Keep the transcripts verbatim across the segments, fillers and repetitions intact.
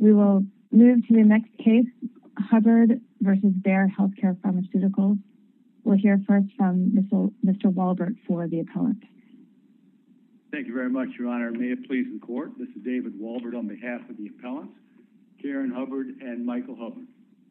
We will move to the next case, Hubbard versus Bayer Healthcare Pharmaceuticals. We'll hear first from Mister Walbert for the appellant. Thank you very much, Your Honor. May it please the court, this is David Walbert on behalf of the appellants, Karen Hubbard and Michael Hubbard.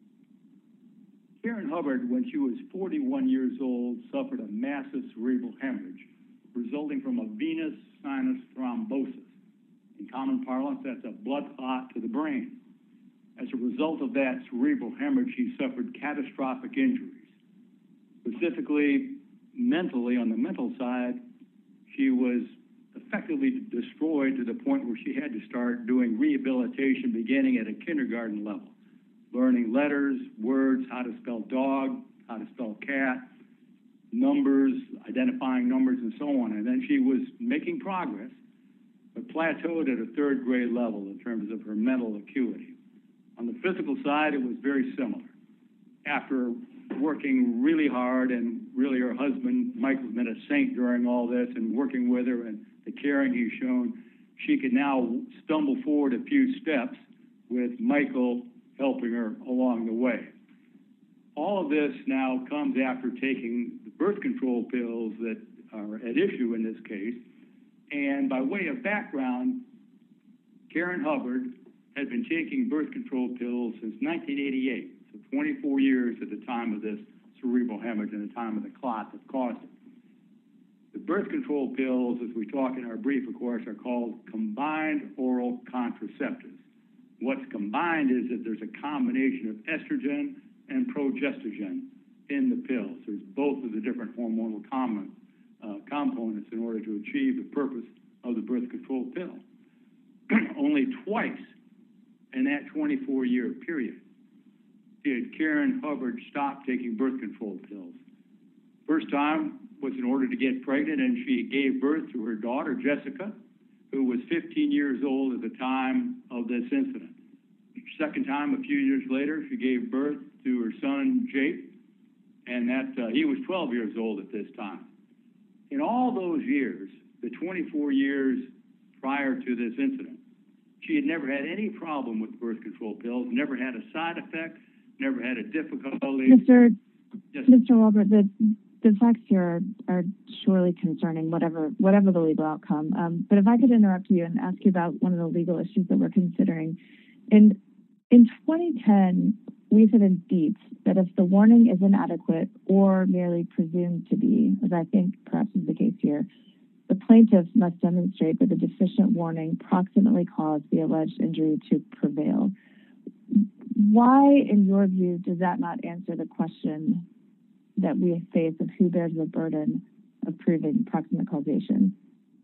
Karen Hubbard, when she was forty-one years old, suffered a massive cerebral hemorrhage resulting from a venous sinus thrombosis. In common parlance, that's a blood clot to the brain. As a result of that cerebral hemorrhage, she suffered catastrophic injuries. Specifically, mentally, on the mental side, she was effectively destroyed to the point where she had to start doing rehabilitation beginning at a kindergarten level, learning letters, words, how to spell dog, how to spell cat, numbers, identifying numbers, and so on. And then she was making progress, but plateaued at a third grade level in terms of her mental acuity. On the physical side, it was very similar. After working really hard, and really her husband, Michael's been a saint during all this, and working with her and the caring he's shown, she could now stumble forward a few steps with Michael helping her along the way. All of this now comes after taking the birth control pills that are at issue in this case. And by way of background, Karen Hubbard had been taking birth control pills since nineteen eighty-eight, so twenty-four years at the time of this cerebral hemorrhage and the time of the clot that caused it. The birth control pills, as we talk in our brief, of course, are called combined oral contraceptives. What's combined is that there's a combination of estrogen and progestogen in the pills. There's both of the different hormonal common, uh, components in order to achieve the purpose of the birth control pill. Only twice in that twenty-four year period did Karen Hubbard stop taking birth control pills. First time was in order to get pregnant, and she gave birth to her daughter, Jessica, who was fifteen years old at the time of this incident. Second time, a few years later, she gave birth to her son, Jake, and that uh, he was twelve years old at this time. In all those years, the twenty-four years prior to this incident, she had never had any problem with birth control pills, never had a side effect, never had a difficulty. Mister Yes. Mister Walbert, the, the facts here are, are surely concerning, whatever whatever the legal outcome. Um, but if I could interrupt you and ask you about one of the legal issues that we're considering. In, in twenty ten, we said in Dietz that if the warning is inadequate or merely presumed to be, as I think perhaps is the case here, the plaintiff must demonstrate that the deficient warning proximately caused the alleged injury to prevail. Why, in your view, does that not answer the question that we face of who bears the burden of proving proximate causation?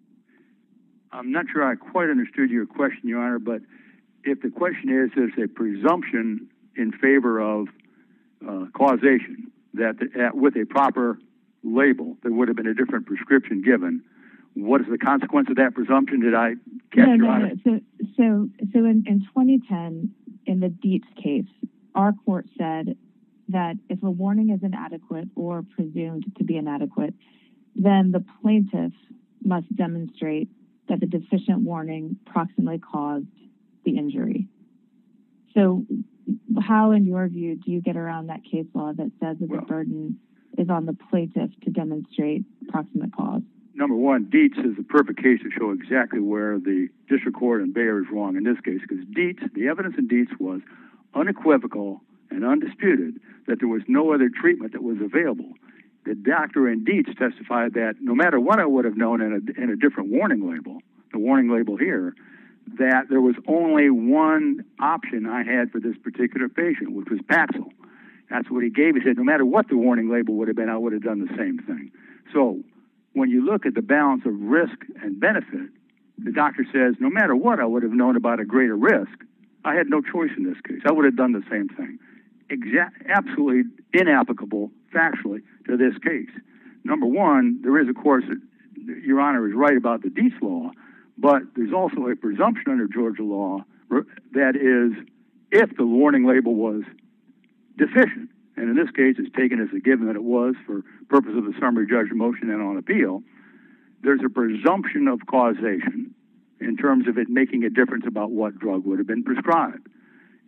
I'm not sure I quite understood your question, Your Honor, but if the question is, there's a presumption in favor of uh, causation, that the, uh, with a proper label, there would have been a different prescription given. What is the consequence of that presumption? Did I catch no, Your no, Honor? No. So, so, so in, in twenty ten, in the Dietz case, our court said that if a warning is inadequate or presumed to be inadequate, then the plaintiff must demonstrate that the deficient warning proximately caused the injury. So how, in your view, do you get around that case law that says that well, the burden is on the plaintiff to demonstrate proximate cause? Number one, Dietz is the perfect case to show exactly where the district court and Bayer is wrong in this case, because Dietz, the evidence in Dietz was unequivocal and undisputed that there was no other treatment that was available. The doctor in Dietz testified that no matter what I would have known in a, in a different warning label, the warning label here, that there was only one option I had for this particular patient, which was Paxil. That's what he gave. He said, no matter what the warning label would have been, I would have done the same thing. So when you look at the balance of risk and benefit, the doctor says, no matter what I would have known about a greater risk, I had no choice in this case. I would have done the same thing. Exact, absolutely inapplicable factually to this case. Number one, there is, of course, Your Honor is right about the Dietz law, but there's also a presumption under Georgia law that is, if the warning label was deficient, and in this case it's taken as a given that it was for purpose of the summary judgment motion and on appeal, there's a presumption of causation in terms of it making a difference about what drug would have been prescribed.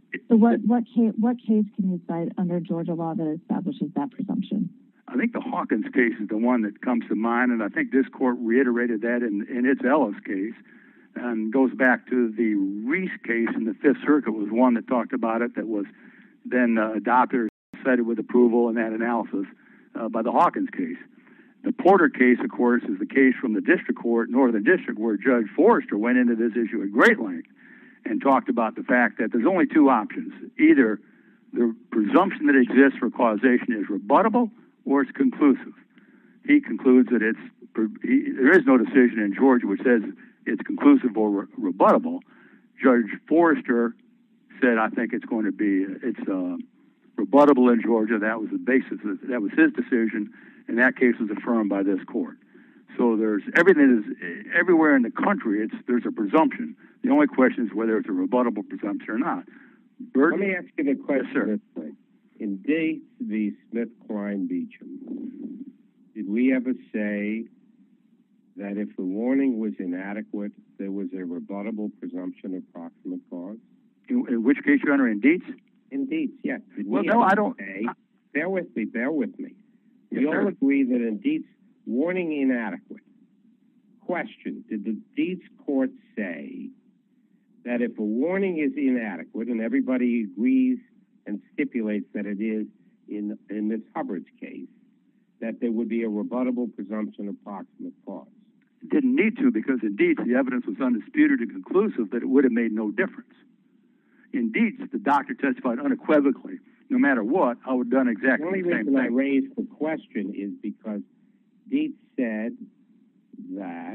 So what, what case, what case can you cite under Georgia law that establishes that presumption? I think the Hawkins case is the one that comes to mind, and I think this court reiterated that in, in its Ellis case, and goes back to the Reese case in the Fifth Circuit was one that talked about it, that was then uh, adopted or cited with approval in that analysis uh, by the Hawkins case. The Porter case, of course, is the case from the district court, Northern District, where Judge Forrester went into this issue at great length and talked about the fact that there's only two options. Either the presumption that exists for causation is rebuttable or it's conclusive. He concludes that it's he, there is no decision in Georgia which says it's conclusive or re rebuttable. Judge Forrester said, I think it's going to be, it's uh, rebuttable in Georgia. That was the basis, of, that was his decision, and that case was affirmed by this court. So there's everything is everywhere in the country. It's there's a presumption. The only question is whether it's a rebuttable presumption or not. Burton? Let me ask you the question Yes, sir. this way. In Dates v. Smith-Klein Beecham, did we ever say that if the warning was inadequate, there was a rebuttable presumption of proximate cause? In, in which case, Your Honor, in Dietz? In Dietz, yes. Did Well, we no, ever I don't. Say, I, bear with me, bear with me. Yes, we all sir. agree that in Dietz, warning inadequate. Question, did the Dietz court say that if a warning is inadequate, and everybody agrees and stipulates that it is in, in Miz Hubbard's case, that there would be a rebuttable presumption of proximate cause? didn't need to, because in Dietz, the evidence was undisputed and conclusive that it would have made no difference. In Dietz, the doctor testified unequivocally, no matter what, I would have done exactly the only the same reason I thing. raised the question is because Dietz said that,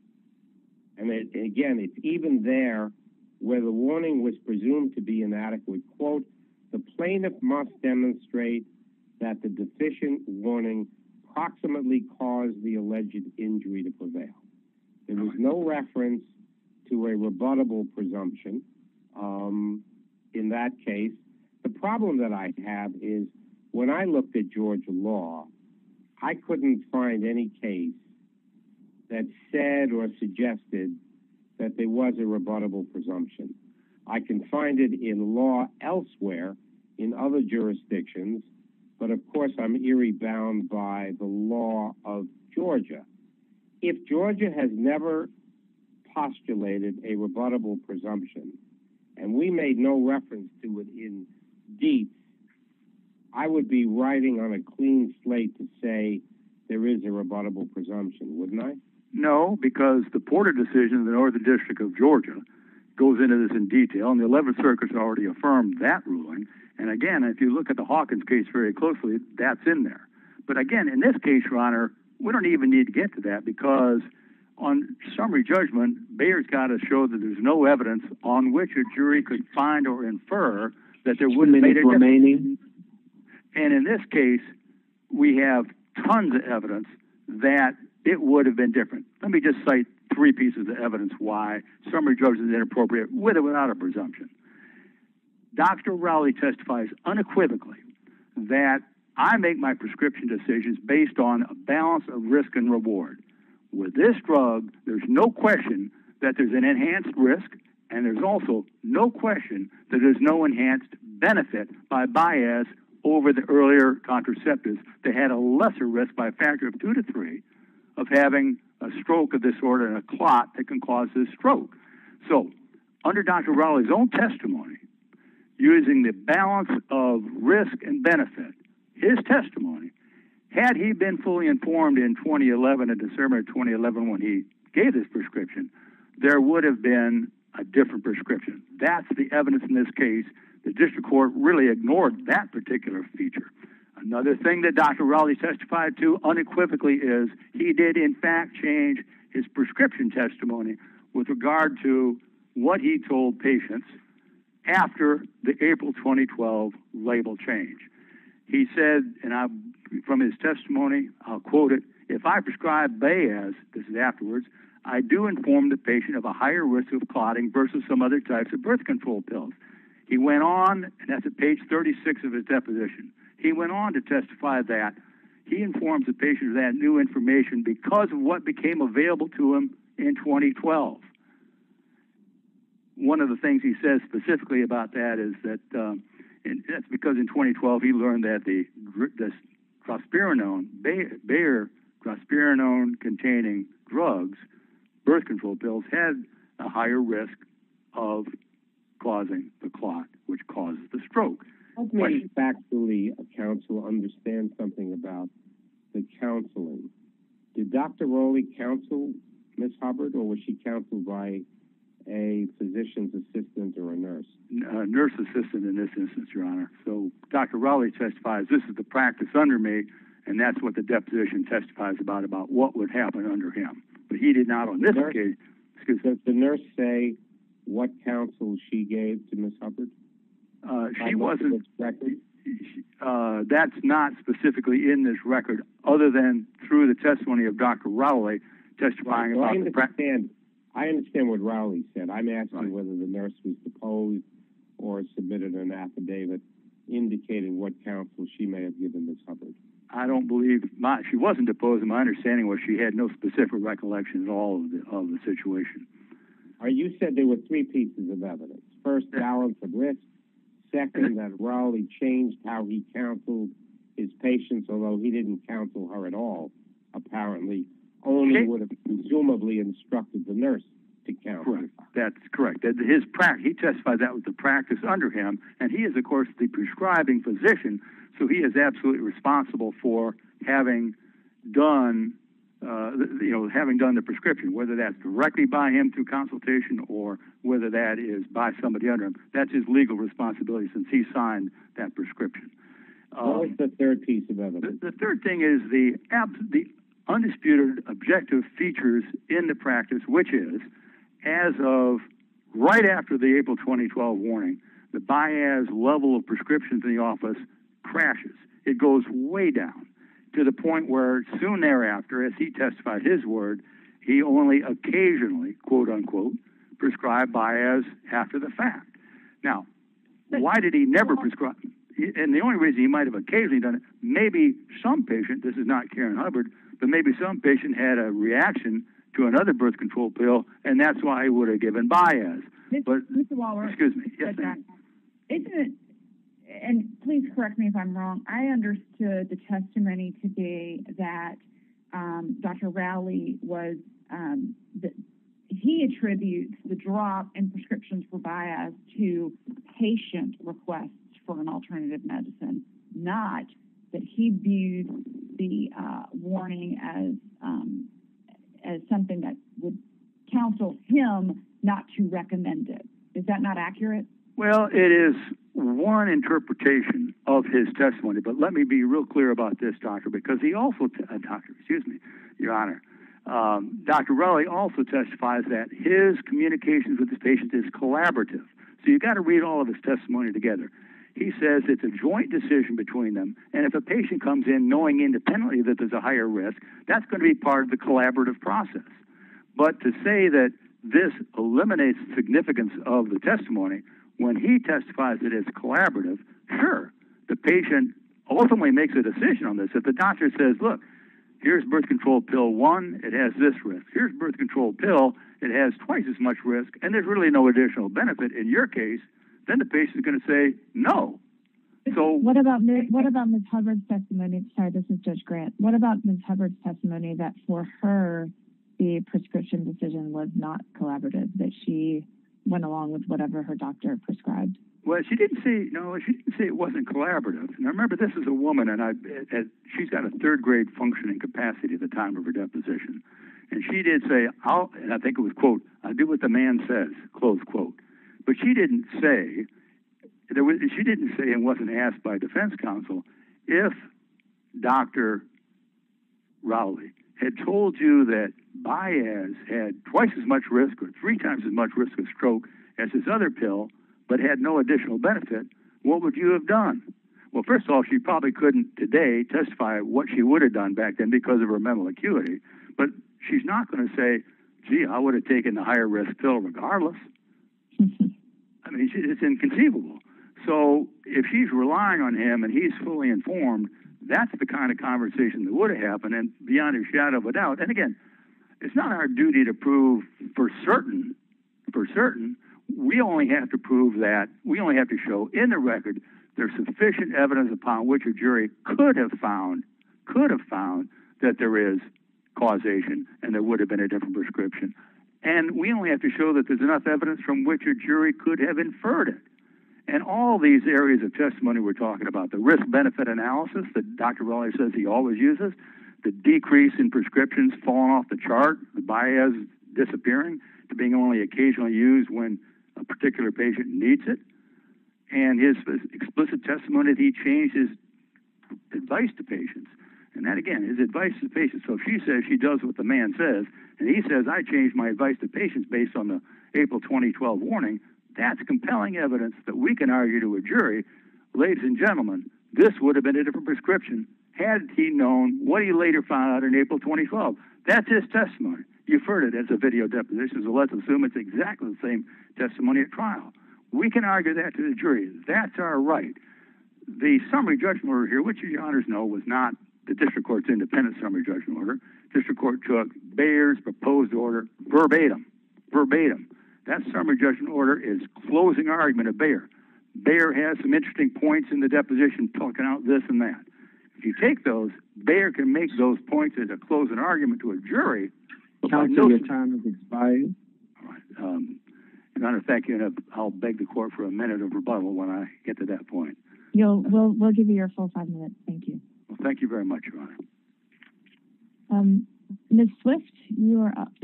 and it, again, it's even there where the warning was presumed to be inadequate. Quote, the plaintiff must demonstrate that the deficient warning proximately caused the alleged injury to prevail. There was no reference to a rebuttable presumption um, in that case. The problem that I have is when I looked at Georgia law, I couldn't find any case that said or suggested that there was a rebuttable presumption. I can find it in law elsewhere in other jurisdictions, but of course I'm eerie bound by the law of Georgia. If Georgia has never postulated a rebuttable presumption, and we made no reference to it in Dietz, I would be writing on a clean slate to say there is a rebuttable presumption, wouldn't I? No, because the Porter decision in the Northern District of Georgia goes into this in detail, and the eleventh Circuit's already affirmed that ruling. And again, if you look at the Hawkins case very closely, that's in there. But again, in this case, Your Honor, we don't even need to get to that, because on summary judgment, Bayer's got to show that there's no evidence on which a jury could find or infer that there would have made a difference. And in this case, we have tons of evidence that it would have been different. Let me just cite three pieces of evidence why summary judgment is inappropriate, with or without a presumption. Doctor Rowley testifies unequivocally that I make my prescription decisions based on a balance of risk and reward. With this drug, there's no question that there's an enhanced risk, and there's also no question that there's no enhanced benefit by bias over the earlier contraceptives that had a lesser risk by a factor of two to three of having a stroke of this order and a clot that can cause this stroke. So, under Doctor Rowley's own testimony, using the balance of risk and benefit, his testimony, had he been fully informed in twenty eleven, in December of twenty eleven, when he gave this prescription, there would have been a different prescription. That's the evidence in this case. The district court really ignored that particular feature. Another thing that Doctor Rowley testified to unequivocally is he did, in fact, change his prescription testimony with regard to what he told patients after the April twenty twelve label change. He said, and I, from his testimony, I'll quote it, if I prescribe Bayaz, this is afterwards, I do inform the patient of a higher risk of clotting versus some other types of birth control pills. He went on, and that's at page thirty-six of his deposition, he went on to testify that he informs the patient of that new information because of what became available to him in twenty twelve. one of the things he says specifically about that is that um, and that's because in twenty twelve he learned that the the drospirenone, Bayer drospirenone containing drugs, birth control pills, had a higher risk of causing the clot, which causes the stroke. Help me factually, counsel, understand something about the counseling. Did Doctor Rowley counsel Miz Hubbard, or was she counseled by a physician's assistant or a nurse? A nurse assistant in this instance, Your Honor. So Doctor Rowley testifies, this is the practice under me, and that's what the deposition testifies about, about what would happen under him. But he did not on this nurse, occasion. Excuse me. Does the nurse say what counsel she gave to Miz Hubbard? Uh, she wasn't. Uh, that's not specifically in this record, other than through the testimony of Doctor Rowley testifying well, about I the practice. I understand what Rowley said. I'm asking right. whether the nurse was deposed or submitted an affidavit indicating what counsel she may have given Miz Hubbard. I don't believe my, she wasn't deposed. My understanding was she had no specific recollection at all of the, of the situation. Or you said there were three pieces of evidence. First, balance of risk. Second, that Rowley changed how he counseled his patients, although he didn't counsel her at all, apparently. Only okay. would have presumably instructed the nurse to counsel. Correct. That's correct. That his practice, he testified that was the practice under him, and he is, of course, the prescribing physician, so he is absolutely responsible for having done, uh, you know, having done the prescription, whether that's directly by him through consultation or whether that is by somebody under him. That's his legal responsibility since he signed that prescription. What um, was the third piece of evidence? The, the third thing is the abs- the undisputed objective features in the practice, which is, as of right after the April twenty twelve warning, the Baez level of prescriptions in the office crashes. It goes way down to the point where soon thereafter, as he testified his word, he only occasionally, quote unquote, prescribed Baez after the fact. Now, why did he never prescribe? And the only reason he might have occasionally done it, maybe some patient, this is not Karen Hubbard, but maybe some patient had a reaction to another birth control pill, and that's why he would have given Baez. But, Mister Waller, excuse me, yes, ma'am. Isn't it, and please correct me if I'm wrong, I understood the testimony today that um, Doctor Rowley was, um, the, he attributes the drop in prescriptions for Baez to patient requests for an alternative medicine, not that he viewed the uh, warning as um, as something that would counsel him not to recommend it. Is that not accurate? Well, it is one interpretation of his testimony, but let me be real clear about this, Doctor, because he also, t- uh, Doctor, excuse me, Your Honor, um, Doctor Rowley also testifies that his communications with his patients is collaborative. So you've got to read all of his testimony together. He says it's a joint decision between them, and if a patient comes in knowing independently that there's a higher risk, that's going to be part of the collaborative process. But to say that this eliminates the significance of the testimony, when he testifies that it's collaborative, sure, the patient ultimately makes a decision on this. If the doctor says, look, here's birth control pill one, it has this risk. Here's birth control pill, it has twice as much risk, and there's really no additional benefit in your case, then the patient is going to say no. So what about Miz what about Miz Hubbard's testimony? Sorry, this is Judge Grant. What about Miz Hubbard's testimony that for her the prescription decision was not collaborative, that she went along with whatever her doctor prescribed? Well, she didn't say no. She didn't say it wasn't collaborative. Now remember, this is a woman, and I at, she's got a third grade functioning capacity at the time of her deposition, and she did say, "I'll," and I think it was quote, "I'll do what the man says," close quote. But she didn't say, there was, she didn't say and wasn't asked by defense counsel, if Doctor Rowley had told you that Baez had twice as much risk or three times as much risk of stroke as his other pill, but had no additional benefit, what would you have done? Well, first of all, she probably couldn't today testify what she would have done back then because of her mental acuity, but she's not going to say, gee, I would have taken the higher risk pill regardless. I mean, it's inconceivable. So if she's relying on him and he's fully informed, that's the kind of conversation that would have happened, and beyond a shadow of a doubt. And again, it's not our duty to prove for certain, for certain, we only have to prove that, we only have to show in the record there's sufficient evidence upon which a jury could have found, could have found that there is causation and there would have been a different prescription. And we only have to show that there's enough evidence from which a jury could have inferred it. And all these areas of testimony we're talking about, the risk-benefit analysis that Doctor Raleigh says he always uses, the decrease in prescriptions falling off the chart, the bias disappearing to being only occasionally used when a particular patient needs it, and his explicit testimony that he changed his advice to patients. And that, again, his advice to patients. So if she says she does what the man says, and he says, I changed my advice to patients based on the April twenty twelve warning, that's compelling evidence that we can argue to a jury, ladies and gentlemen, this would have been a different prescription had he known what he later found out in April twenty twelve. That's his testimony. You've heard it as a video deposition, so let's assume it's exactly the same testimony at trial. We can argue that to the jury. That's our right. The summary judgment order here, which, as your honors know, was not the district court's independent summary judgment order. District court took Bayer's proposed order verbatim, verbatim. That summary judgment order is closing argument of Bayer. Bayer has some interesting points in the deposition talking out this and that. If you take those, Bayer can make those points as a closing argument to a jury. Counsel, your time has expired. All right. Um, Your Honor, thank you, and I'll beg the court for a minute of rebuttal when I get to that point. You'll, we'll, we'll give you your full five minutes. Thank you. Well, thank you very much, Your Honor. Um, Miz Swift, you are up.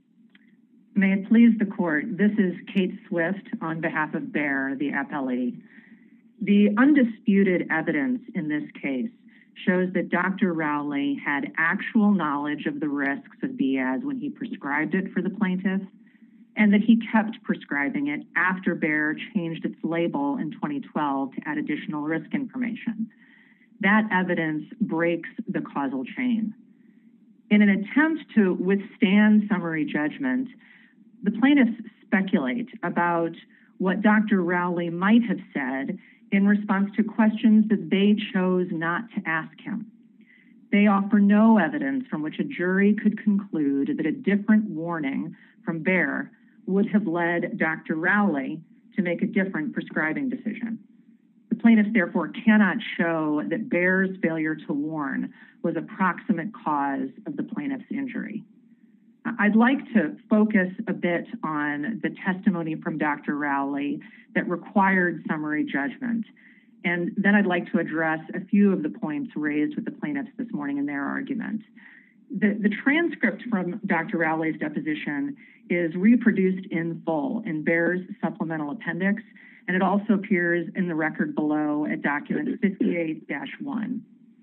May it please the court, this is Kate Swift on behalf of Bayer, the appellee. The undisputed evidence in this case shows that Doctor Rowley had actual knowledge of the risks of B I A S when he prescribed it for the plaintiff, and that he kept prescribing it after Bayer changed its label in twenty twelve to add additional risk information. That evidence breaks the causal chain. In an attempt to withstand summary judgment, the plaintiffs speculate about what Doctor Rowley might have said in response to questions that they chose not to ask him. They offer no evidence from which a jury could conclude that a different warning from Bayer would have led Doctor Rowley to make a different prescribing decision. The plaintiffs therefore cannot show that Bayer's failure to warn was a proximate cause of the plaintiff's injury. I'd like to focus a bit on the testimony from Doctor Rowley that required summary judgment, and then I'd like to address a few of the points raised with the plaintiffs this morning in their argument. The, the transcript from Doctor Rowley's deposition is reproduced in full in Bayer's supplemental appendix, and it also appears in the record below at document fifty-eight dash one.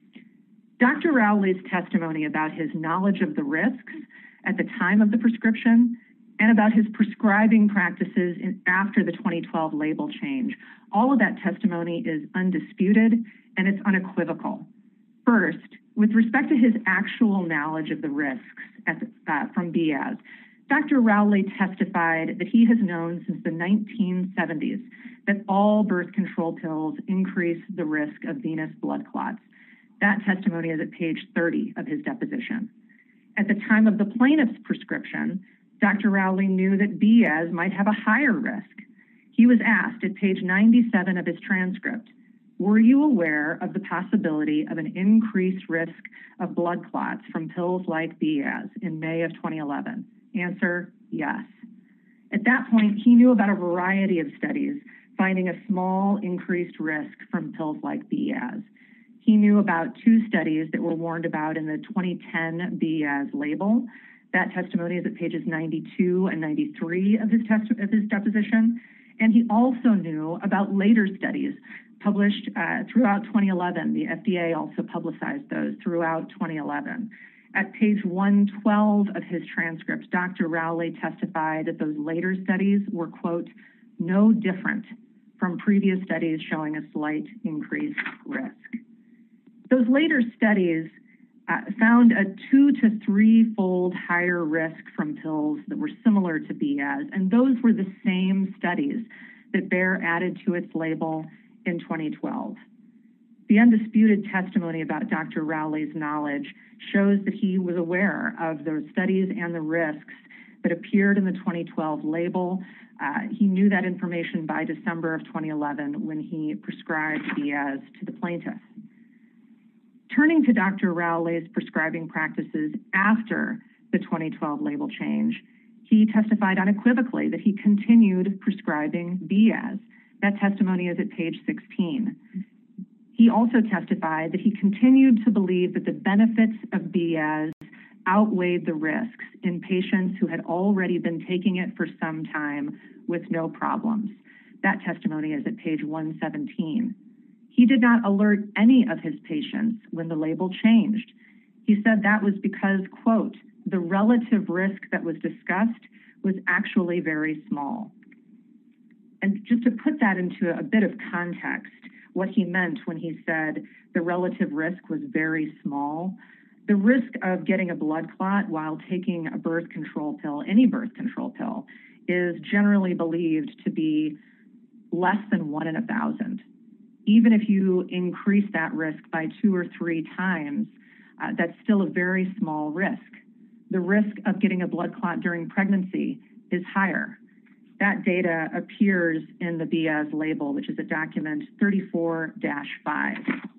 Doctor Rowley's testimony about his knowledge of the risks at the time of the prescription and about his prescribing practices in, after the twenty twelve label change, all of that testimony is undisputed and it's unequivocal. First, with respect to his actual knowledge of the risks at the, uh, from B I A S, Doctor Rowley testified that he has known since the nineteen seventies that all birth control pills increase the risk of venous blood clots. That testimony is at page thirty of his deposition. At the time of the plaintiff's prescription, Doctor Rowley knew that B I A S might have a higher risk. He was asked at page ninety-seven of his transcript, were you aware of the possibility of an increased risk of blood clots from pills like B I A S in May of twenty eleven? Answer, yes. At that point, he knew about a variety of studies finding a small increased risk from pills like B I A S. He knew about two studies that were warned about in the twenty ten B I A S label. That testimony is at pages ninety-two and ninety-three of his, test of his deposition. And he also knew about later studies published uh, throughout twenty eleven. The F D A also publicized those throughout twenty eleven. At page one twelve of his transcript, Doctor Rowley testified that those later studies were, quote, no different from previous studies showing a slight increased risk. Those later studies uh, found a two to three-fold higher risk from pills that were similar to B I A S, and those were the same studies that Bayer added to its label in twenty twelve. The undisputed testimony about Doctor Rowley's knowledge shows that he was aware of those studies and the risks that appeared in the twenty twelve label. Uh, he knew that information by December of twenty eleven when he prescribed Diaz to the plaintiff. Turning to Doctor Rowley's prescribing practices after the twenty twelve label change, he testified unequivocally that he continued prescribing Diaz. That testimony is at page sixteen. He also testified that he continued to believe that the benefits of Diaz outweighed the risks in patients who had already been taking it for some time with no problems. That testimony is at page one seventeen. He did not alert any of his patients when the label changed. He said that was because, quote, the relative risk that was discussed was actually very small. And just to put that into a bit of context, what he meant when he said the relative risk was very small, the risk of getting a blood clot while taking a birth control pill, any birth control pill, is generally believed to be less than one in a thousand. Even if you increase that risk by two or three times, uh, that's still a very small risk. The risk of getting a blood clot during pregnancy is higher. That data appears in the Diaz label, which is at document thirty-four dash five.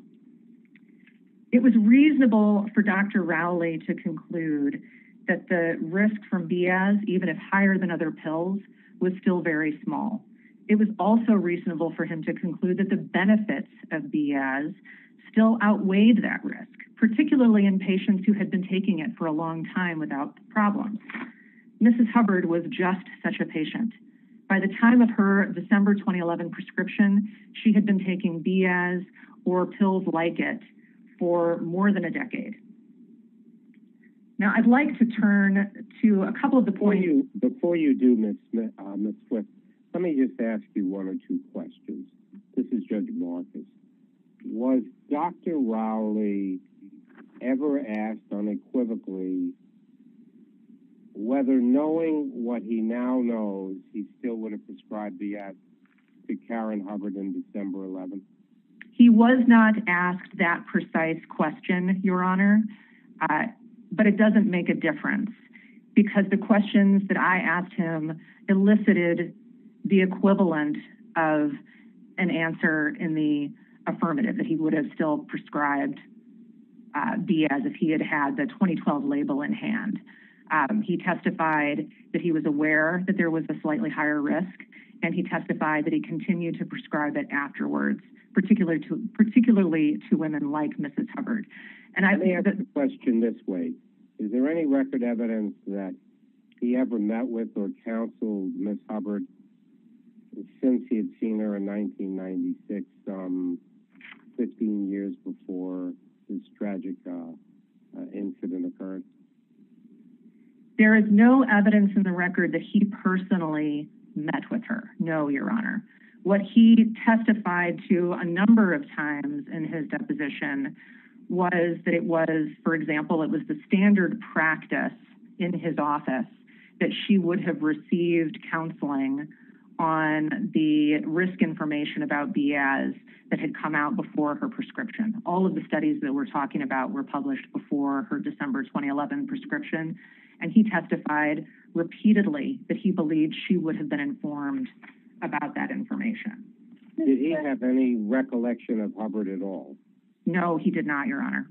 It was reasonable for Doctor Rowley to conclude that the risk from Diaz, even if higher than other pills, was still very small. It was also reasonable for him to conclude that the benefits of Diaz still outweighed that risk, particularly in patients who had been taking it for a long time without problems. Missus Hubbard was just such a patient. By the time of her December twenty eleven prescription, she had been taking Diaz or pills like it for more than a decade. Now, I'd like to turn to a couple of the Before points. you, before you do, Miz Smith, uh, Miz Swift, let me just ask you one or two questions. This is Judge Marcus. Was Doctor Rowley ever asked unequivocally whether, knowing what he now knows, he still would have prescribed Diaz to Karen Hubbard in December eleventh? He was not asked that precise question, Your Honor, uh, but it doesn't make a difference because the questions that I asked him elicited the equivalent of an answer in the affirmative, that he would have still prescribed uh, Diaz if he had had the twenty twelve label in hand. Um, he testified that he was aware that there was a slightly higher risk, and he testified that he continued to prescribe it afterwards, particularly to, particularly to women like Missus Hubbard. And I Let me ask the question this way. Is there any record evidence that he ever met with or counseled Miz Hubbard since he had seen her in nineteen ninety-six, um, fifteen years before this tragic uh, uh, incident occurred? There is no evidence in the record that he personally met with her. No, Your Honor. What he testified to a number of times in his deposition was that it was, for example, it was the standard practice in his office that she would have received counseling on the risk information about Diaz that had come out before her prescription. All of the studies that we're talking about were published before her December twenty eleven prescription, and he testified repeatedly that he believed she would have been informed about that information. Did he have any recollection of Hubbard at all? No, he did not, Your Honor.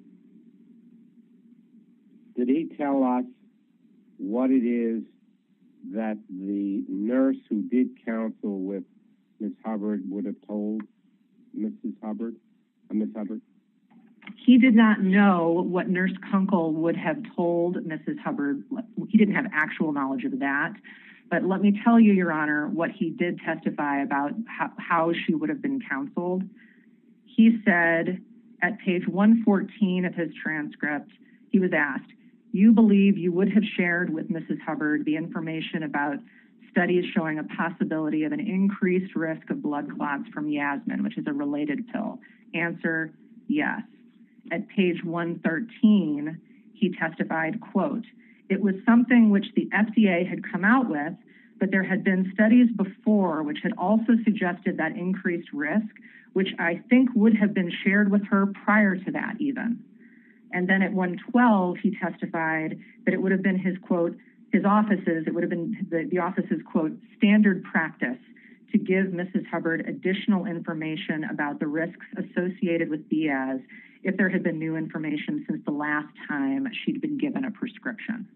Did he tell us what it is that the nurse who did counsel with Miz Hubbard would have told Missus Hubbard, uh, Miz Hubbard? He did not know what Nurse Kunkel would have told Missus Hubbard. He didn't have actual knowledge of that. But let me tell you, Your Honor, what he did testify about how, how she would have been counseled. He said at page one fourteen of his transcript, he was asked, you believe you would have shared with Missus Hubbard the information about studies showing a possibility of an increased risk of blood clots from Yasmin, which is a related pill. Answer, yes. At page one thirteen, he testified, quote, it was something which the F D A had come out with, but there had been studies before which had also suggested that increased risk, which I think would have been shared with her prior to that even. And then at one twelve, he testified that it would have been his, quote, his office's, it would have been the, the office's, quote, standard practice to give Missus Hubbard additional information about the risks associated with B I A S if there had been new information since the last time she'd been given a prescription.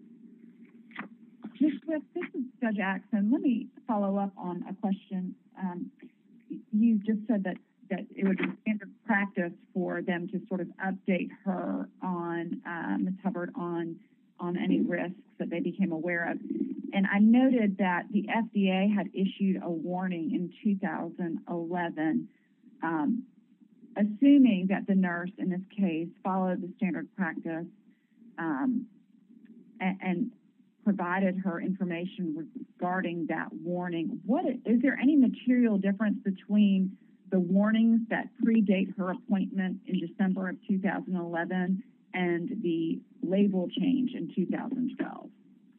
Miz Swift, this is Judge Axson. Let me follow up on a question. Um, you just said that, that it would be standard practice for them to sort of update her on, uh, Miz Hubbard on, on any risks that they became aware of. And I noted that the F D A had issued a warning in two thousand eleven, um, assuming that the nurse in this case followed the standard practice um, and, and provided her information regarding that warning. What is there any material difference between the warnings that predate her appointment in December of two thousand eleven and the label change in two thousand twelve?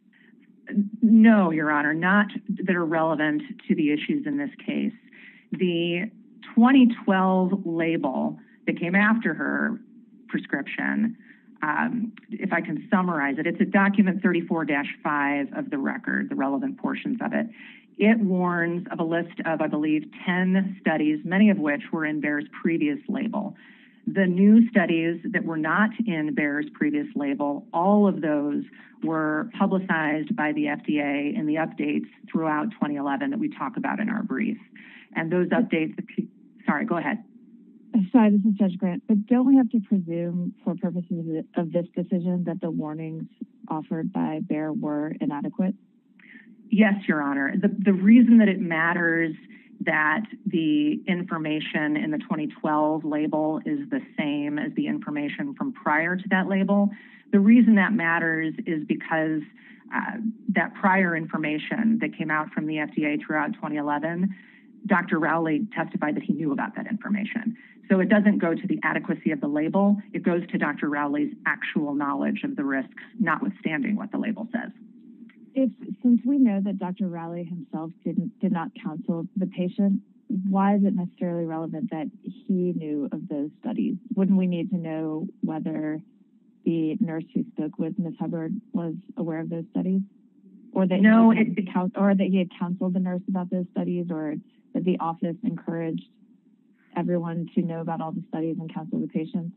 No, Your Honor, not that are relevant to the issues in this case. The twenty twelve label that came after her prescription, um, if I can summarize it, it's a document thirty-four dash five of the record, the relevant portions of it. It warns of a list of, I believe, ten studies, many of which were in Bayer's previous label. The new studies that were not in Bayer's previous label, all of those were publicized by the F D A in the updates throughout twenty eleven that we talk about in our brief. And those updates, sorry, go ahead. Sorry, this is Judge Grant, but don't we have to presume for purposes of this decision that the warnings offered by Bayer were inadequate? Yes, Your Honor. The, the reason that it matters that the information in the twenty twelve label is the same as the information from prior to that label, the reason that matters is because uh, that prior information that came out from the F D A throughout twenty eleven, Doctor Rowley testified that he knew about that information. So it doesn't go to the adequacy of the label, it goes to Doctor Rowley's actual knowledge of the risks, notwithstanding what the label says. If, since we know that Doctor Rowley himself didn't, did not counsel the patient, why is it necessarily relevant that he knew of those studies? Wouldn't we need to know whether the nurse who spoke with Miz Hubbard was aware of those studies? Or that, no, he, it, had, or that he had counseled the nurse about those studies, or that the office encouraged everyone to know about all the studies and counsel the patients?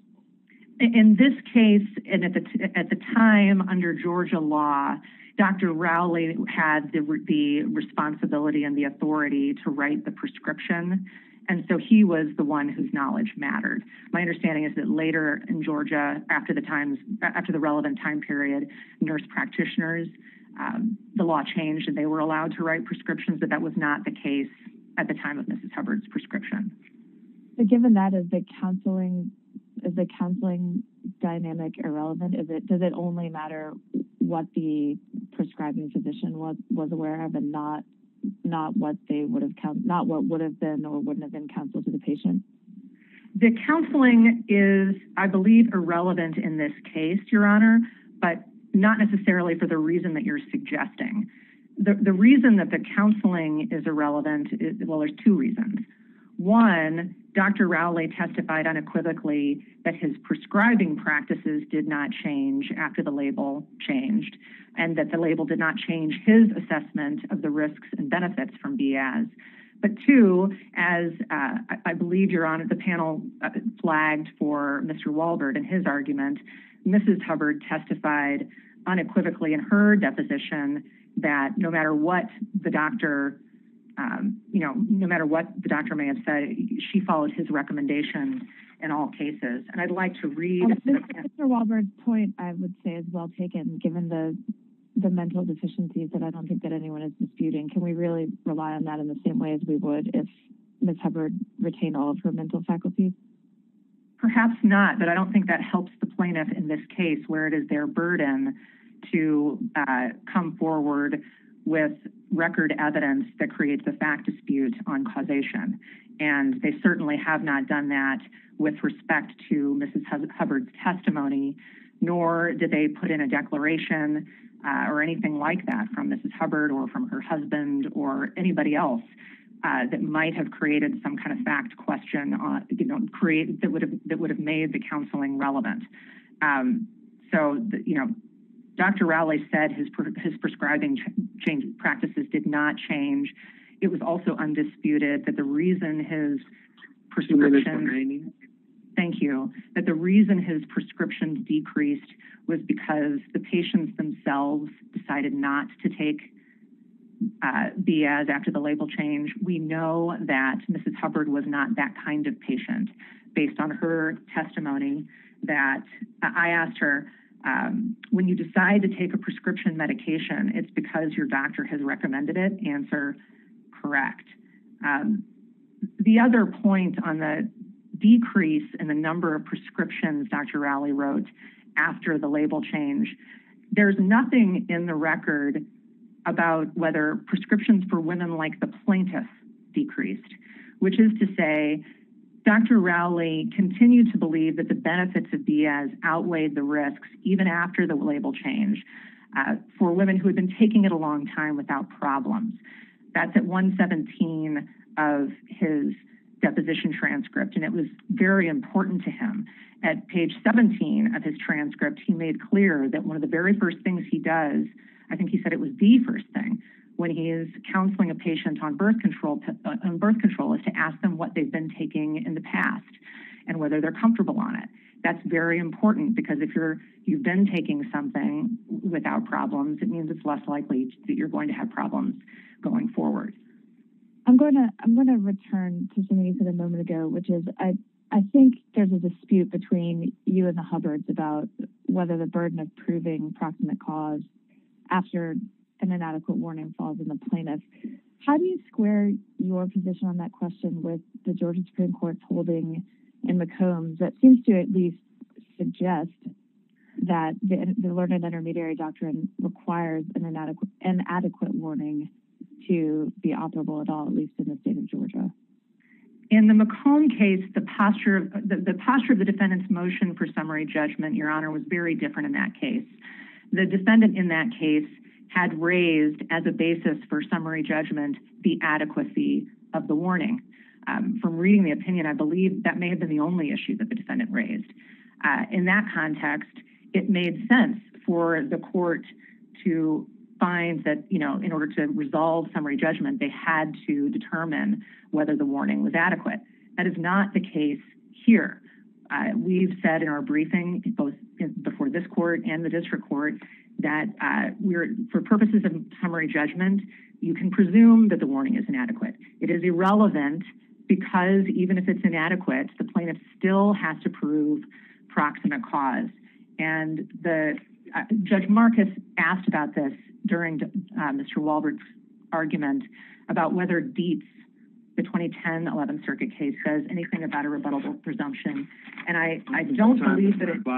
In this case, and at the, at the time under Georgia law, Doctor Rowley had the, the responsibility and the authority to write the prescription, and so he was the one whose knowledge mattered. My understanding is that later in Georgia, after the times, after the relevant time period, nurse practitioners, um, the law changed and they were allowed to write prescriptions, but that was not the case at the time of Missus Hubbard's prescription. So given that, is the counseling is the counseling dynamic irrelevant? Is it does it only matter what the prescribing physician was was aware of, and not not what they would have count not what would have been or wouldn't have been counsel to the patient? The counseling is, I believe, irrelevant in this case, Your Honor, but not necessarily for the reason that you're suggesting. The the reason that the counseling is irrelevant is, well, there's two reasons. One, Doctor Rowley testified unequivocally that his prescribing practices did not change after the label changed, and that the label did not change his assessment of the risks and benefits from B I A S. But two, as uh, I, I believe, Your Honor, the panel uh, flagged for Mister Walbert in his argument, Missus Hubbard testified unequivocally in her deposition that no matter what the doctor Um, you know, no matter what the doctor may have said, she followed his recommendations in all cases. And I'd like to read. Um, Mister Walbert's point, I would say, is well taken, given the the mental deficiencies that I don't think that anyone is disputing. Can we really rely on that in the same way as we would if Miz Hubbard retained all of her mental faculties? Perhaps not, but I don't think that helps the plaintiff in this case, where it is their burden to uh, come forward with record evidence that creates a fact dispute on causation. And they certainly have not done that with respect to Missus Hubbard's testimony, nor did they put in a declaration uh, or anything like that from Missus Hubbard or from her husband or anybody else uh, that might have created some kind of fact question on, you know, create that would have that would have made the counseling relevant. Um, so, the, you know, Doctor Rowley said his, his prescribing ch- change practices did not change. It was also undisputed that the reason his prescriptions, thank you, that the reason his prescriptions decreased was because the patients themselves decided not to take uh, B A S after the label change. We know that Missus Hubbard was not that kind of patient. Based on her testimony, that I asked her, um, when you decide to take a prescription medication, it's because your doctor has recommended it. Answer, correct. Um, the other point on the decrease in the number of prescriptions Doctor Rowley wrote after the label change, there's nothing in the record about whether prescriptions for women like the plaintiff decreased, which is to say, Doctor Rowley continued to believe that the benefits of B A S outweighed the risks even after the label change uh, for women who had been taking it a long time without problems. That's at one seventeen of his deposition transcript, and it was very important to him. At page seventeen of his transcript, he made clear that one of the very first things he does, I think he said it was the first thing, when he is counseling a patient on birth control, to, uh, on birth control, is to ask them what they've been taking in the past and whether they're comfortable on it. That's very important because if you're you've been taking something without problems, it means it's less likely that you're going to have problems going forward. I'm going to I'm going to return to something you said a moment ago, which is I I think there's a dispute between you and the Hubbards about whether the burden of proving proximate cause after an inadequate warning falls on the plaintiff. How do you square your position on that question with the Georgia Supreme Court's holding in McCombs that seems to at least suggest that the, the learned intermediary doctrine requires an inadequate, inadequate warning to be operable at all, at least in the state of Georgia? In the McComb case, the posture of the, the posture of the defendant's motion for summary judgment, Your Honor, was very different in that case. The defendant in that case had raised as a basis for summary judgment the adequacy of the warning. Um, from reading the opinion, I believe that may have been the only issue that the defendant raised. Uh, in that context, it made sense for the court to find that, you know, in order to resolve summary judgment, they had to determine whether the warning was adequate. That is not the case here. Uh, we've said in our briefing, both in, before this court and the district court, that uh, we're, for purposes of summary judgment, you can presume that the warning is inadequate. It is irrelevant because even if it's inadequate, the plaintiff still has to prove proximate cause. And the uh, Judge Marcus asked about this during uh, Mister Walbert's argument about whether Dietz, the twenty ten eleventh Circuit case, says anything about a rebuttable presumption. And I, I don't believe that it...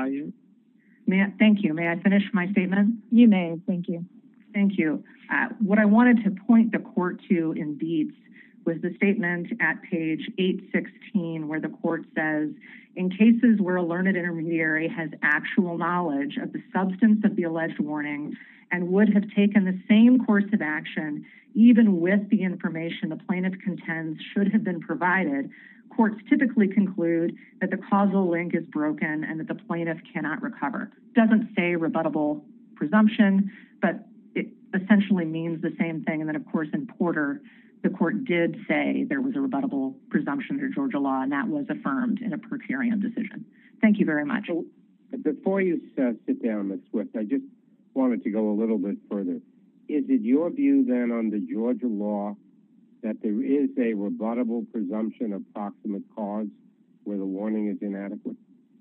May I, thank you. May I finish my statement? You may. Thank you. Thank you. Uh, what I wanted to point the court to in Dietz was the statement at page eight sixteen where the court says, in cases where a learned intermediary has actual knowledge of the substance of the alleged warning and would have taken the same course of action, even with the information the plaintiff contends should have been provided, courts typically conclude that the causal link is broken and that the plaintiff cannot recover. Doesn't say rebuttable presumption, but it essentially means the same thing. And then, of course, in Porter, the court did say there was a rebuttable presumption under Georgia law, and that was affirmed in a per curiam decision. Thank you very much. So, before you uh, sit down, Miz Swift, I just wanted to go a little bit further. Is it your view then under Georgia law that there is a rebuttable presumption of proximate cause where the warning is inadequate?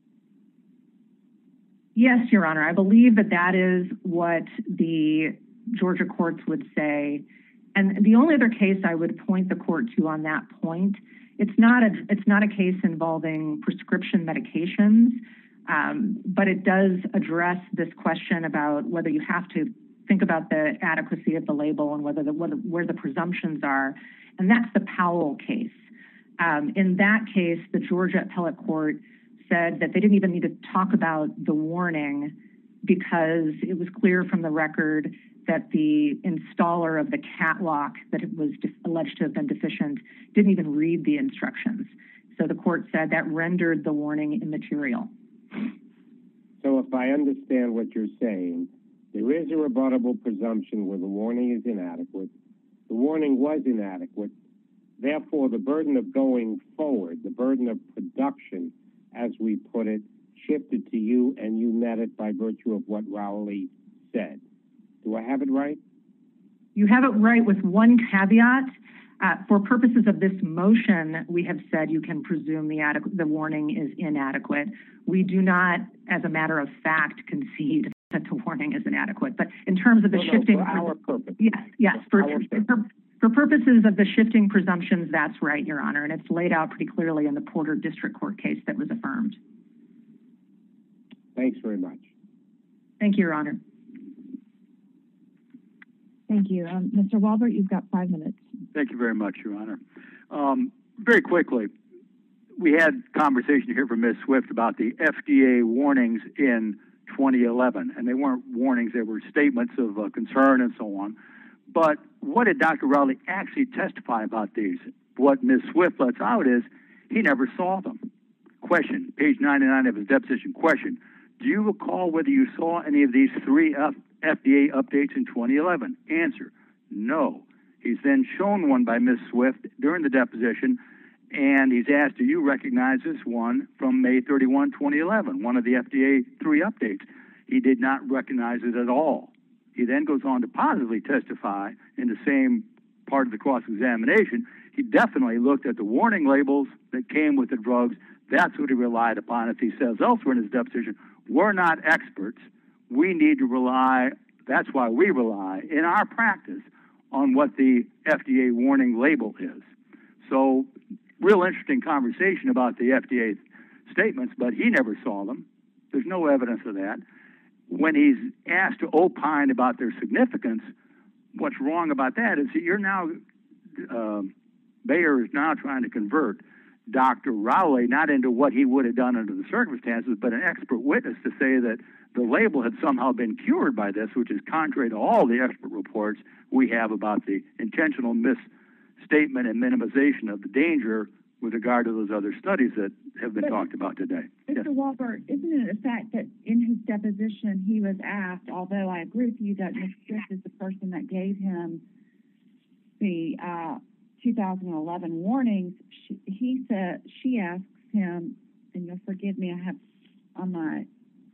Yes, Your Honor. I believe that that is what the Georgia courts would say. And the only other case I would point the court to on that point, it's not a, it's not a case involving prescription medications, um, but it does address this question about whether you have to think about the adequacy of the label and whether the, whether, where the presumptions are, and that's the Powell case. Um, in that case, the Georgia appellate court said that they didn't even need to talk about the warning because it was clear from the record that the installer of the cat lock that it was alleged to have been deficient didn't even read the instructions. So the court said that rendered the warning immaterial. So if I understand what you're saying, There is a rebuttable presumption where the warning is inadequate. The warning was inadequate. Therefore, the burden of going forward, the burden of production, as we put it, shifted to you, and you met it by virtue of what Rowley said. Do I have it right? You have it right with one caveat. Uh, for purposes of this motion, we have said you can presume the, adequ- the warning is inadequate. We do not, as a matter of fact, concede that the warning is inadequate. But in terms of the no, shifting... No, for our purpose. Yes, yes. For, For, our for, for purposes of the shifting presumptions, that's right, Your Honor, and it's laid out pretty clearly in the Porter District Court case that was affirmed. Thanks very much. Thank you, Your Honor. Thank you. Um, Mister Walbert, you've got five minutes. Thank you very much, Your Honor. Um, very quickly, we had conversation here from Miz Swift about the F D A warnings in twenty eleven, and they weren't warnings, they were statements of uh, concern and so on. But what did Doctor Rowley actually testify about these? What Miz Swift lets out is he never saw them. Question, page ninety-nine of his deposition. Question, do you recall whether you saw any of these three F D A updates in twenty eleven? Answer, no. He's then shown one by Miz Swift during the deposition, and he's asked, do you recognize this one from May thirty-first, twenty eleven, one of the F D A three updates? He did not recognize it at all. He then goes on to positively testify in the same part of the cross-examination. He definitely looked at the warning labels that came with the drugs. That's what he relied upon. As he says elsewhere in his deposition, we're not experts. We need to rely, that's why we rely in our practice on what the F D A warning label is. So, real interesting conversation about the F D A statements, but he never saw them. There's no evidence of that. When he's asked to opine about their significance, what's wrong about that is that you're now, uh, Bayer is now trying to convert Doctor Rowley not into what he would have done under the circumstances, but an expert witness to say that the label had somehow been cured by this, which is contrary to all the expert reports we have about the intentional misstatement and minimization of the danger with regard to those other studies that have been but, talked about today. Mister Yes. Walbert, isn't it a fact that in his deposition he was asked, although I agree with you that Miz Swift is the person that gave him the uh, two thousand eleven warnings, she, he said, she asks him, and you'll forgive me, I have on my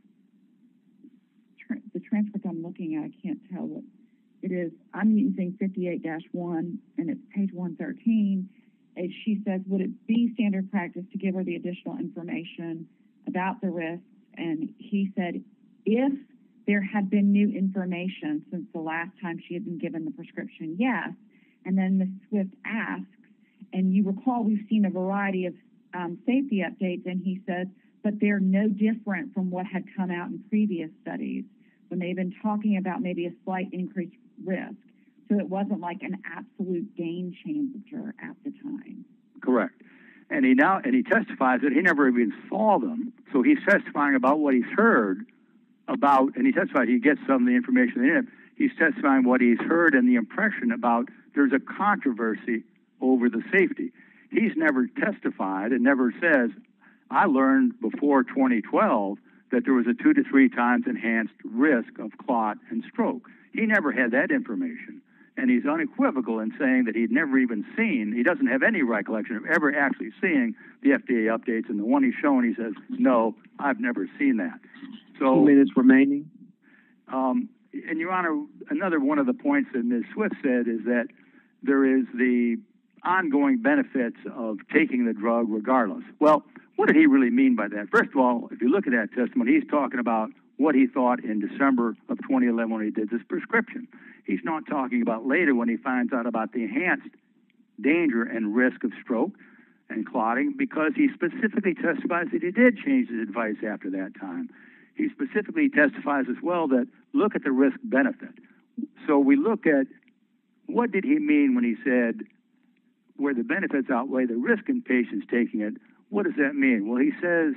the transcript I'm looking at, I can't tell what it is. I'm using fifty-eight dash one, and it's page one thirteen. And she says, would it be standard practice to give her the additional information about the risks? And he said, if there had been new information since the last time she had been given the prescription, yes. And then Miz Swift asks, and you recall we've seen a variety of um, safety updates, and he says, but they're no different from what had come out in previous studies when they've been talking about maybe a slight increased risk. So it wasn't like an absolute game changer at the time. Correct. And he now and he testifies that he never even saw them. So he's testifying about what he's heard about, and he testified he gets some of the information in it. He's testifying what he's heard and the impression about there's a controversy over the safety. He's never testified and never says, I learned before twenty twelve that there was a two to three times enhanced risk of clot and stroke. He never had that information. And he's unequivocal in saying that he'd never even seen, he doesn't have any recollection of ever actually seeing the F D A updates. And the one he's shown, he says, no, I've never seen that. So, Two minutes remaining. Um, and, Your Honor, another one of the points that Miz Swift said is that there is the ongoing benefits of taking the drug regardless. Well, what did he really mean by that? First of all, if you look at that testimony, he's talking about what he thought in December of twenty eleven when he did this prescription. He's not talking about later when he finds out about the enhanced danger and risk of stroke and clotting, because he specifically testifies that he did change his advice after that time. He specifically testifies as well that look at the risk benefit. So we look at what did he mean when he said where the benefits outweigh the risk in patients taking it. What does that mean? Well, he says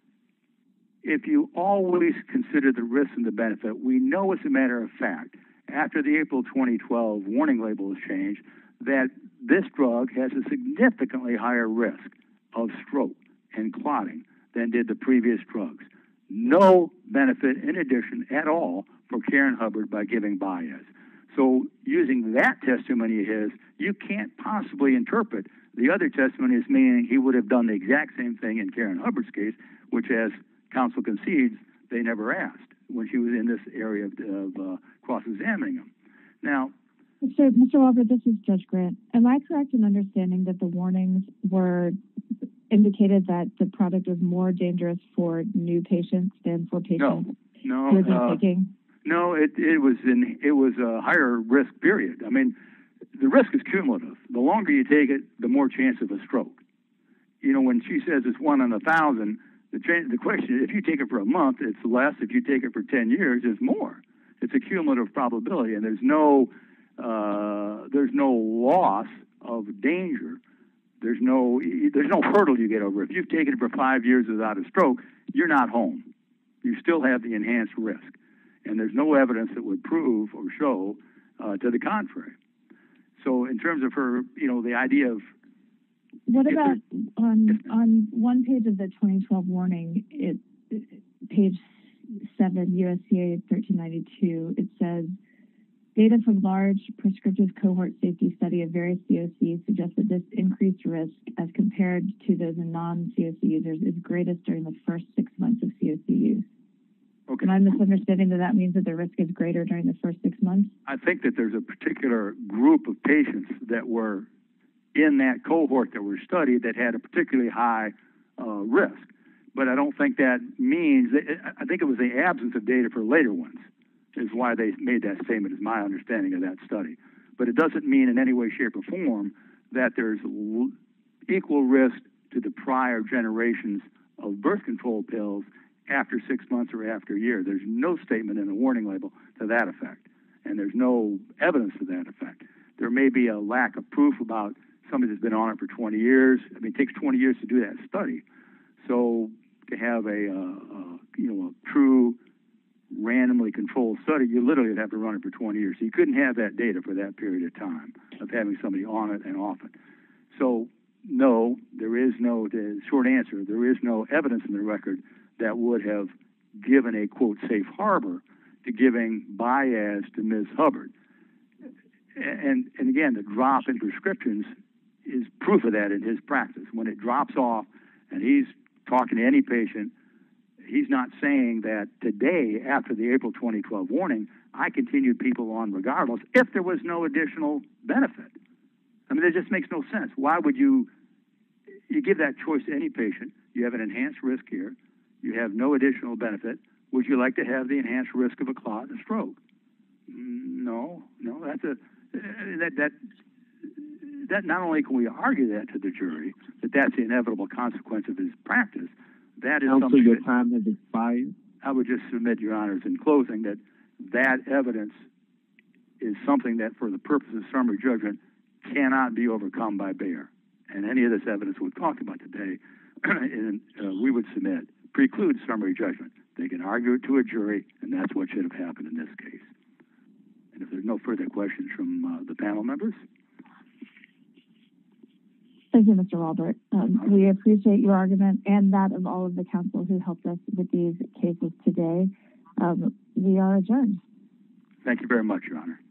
if you always consider the risk and the benefit, we know as a matter of fact, after the April twenty twelve warning label was changed, that this drug has a significantly higher risk of stroke and clotting than did the previous drugs. no benefit in addition at all for Karen Hubbard by giving Baez. So using that testimony of his, you can't possibly interpret the other testimony as meaning he would have done the exact same thing in Karen Hubbard's case, which, as counsel concedes, they never asked when she was in this area of, of uh, cross-examining him. Now, So, Mister Walbert, this is Judge Grant. Am I correct in understanding that the warnings were indicated that the product was more dangerous for new patients than for patients no, who had been uh, taking? No, it it was in it was a higher risk period. I mean, the risk is cumulative. The longer you take it, the more chance of a stroke. You know, when she says it's one in a thousand, the the question is, if you take it for a month, it's less. If you take it for ten years, it's more. It's a cumulative probability, and there's no uh, there's no loss of danger. There's no there's no hurdle you get over. If you've taken it for five years without a stroke, you're not home. You still have the enhanced risk. And there's no evidence that would prove or show uh, to the contrary. So in terms of her, you know, the idea of... What about on on one page of the twenty twelve warning, it, it page seven, U S C A thirteen ninety-two, it says, data from large prescriptive cohort safety study of various C O Cs suggests that this increased risk as compared to those in non-C O C users is greatest during the first six months of C O C use. Okay. Am I misunderstanding that that means that the risk is greater during the first six months? I think that there's a particular group of patients that were in that cohort that were studied that had a particularly high uh, risk. But I don't think that means, that, I think it was the absence of data for later ones is why they made that statement, is my understanding of that study. But it doesn't mean in any way, shape, or form that there's equal risk to the prior generations of birth control pills after six months or after a year. There's no statement in the warning label to that effect, and there's no evidence to that effect. There may be a lack of proof about somebody that's been on it for twenty years. I mean, it takes twenty years to do that study. So to have a, uh, uh, you know, a true randomly controlled study, you literally would have to run it for twenty years. So you couldn't have that data for that period of time of having somebody on it and off it. So no, there is no, the short answer, there is no evidence in the record that would have given a, quote, safe harbor to giving Baez to Miz Hubbard. And, and again, the drop in prescriptions is proof of that in his practice. When it drops off and he's talking to any patient, he's not saying that today, after the April twenty twelve warning, I continued people on regardless if there was no additional benefit. I mean, it just makes no sense. Why would you, you give that choice to any patient? You have an enhanced risk here. You have no additional benefit. Would you like to have the enhanced risk of a clot and a stroke? No, no, that's a, that, that, that not only can we argue that to the jury, that that's the inevitable consequence of his practice, that is Counsel, something your that, time has expired. I would just submit, Your Honors, in closing, that that evidence is something that, for the purpose of summary judgment, cannot be overcome by Bayer. And any of this evidence we've talked about today, and, uh, we would submit, precludes summary judgment. They can argue it to a jury, and that's what should have happened in this case. And if there's no further questions from uh, the panel members. Thank you, Mister Walbert. Um, we appreciate your argument and that of all of the counsel who helped us with these cases today. Um, we are adjourned. Thank you very much, Your Honor.